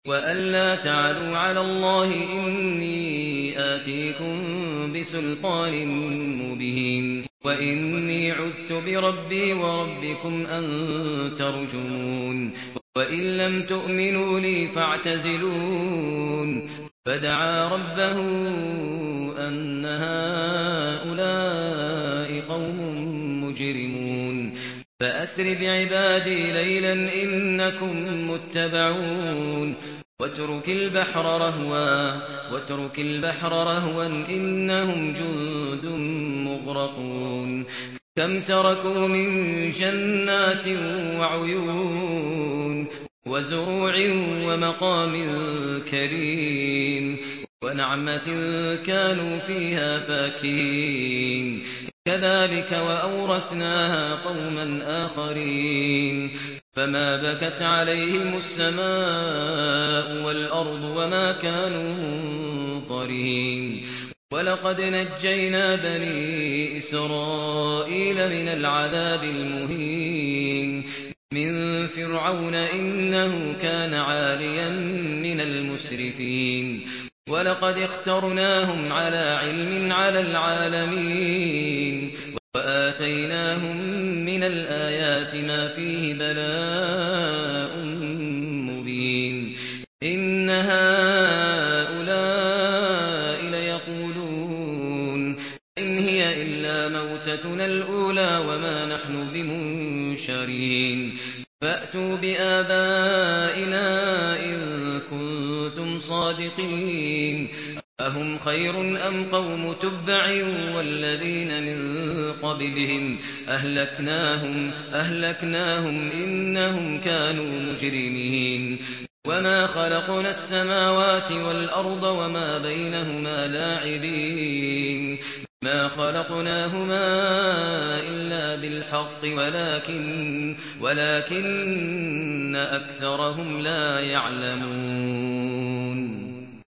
وألا تعلوا على الله إني آتيكم بسلطان مبين وإني عذت بربي وربكم أن ترجمون وإن لم تؤمنوا لي فاعتزلون فدعا ربه أن هؤلاء قوم مجرمون فأسر بعبادي ليلا إنكم متبعون واترك البحر رهوا إنهم جند مغرقون كم تركوا من جنات وعيون وزروع ومقام كريم ونعمة كانوا فيها فاكهين كذلك وأورثناها قوما آخرين فما بكت عليهم السماء والأرض وما كانوا منظرين ولقد نجينا بني إسرائيل من العذاب المهين من فرعون إنه كان عاليا من المسرفين ولقد اخترناهم على علم على العالمين وآتيناهم من الآيات ما فيه بلاء مبين إن هؤلاء ليقولون إن هي إلا موتتنا الأولى وما نحن بمنشرين فأتوا بآبائنا إن كنتم صادقين أهم خير أم قوم تبع والذين من قبلهم أهلكناهم إنهم كانوا مجرمين وما خلقنا السماوات والأرض وما بينهما لاعبين ما خلقناهما إلا بالحق ولكن أكثرهم لا يعلمون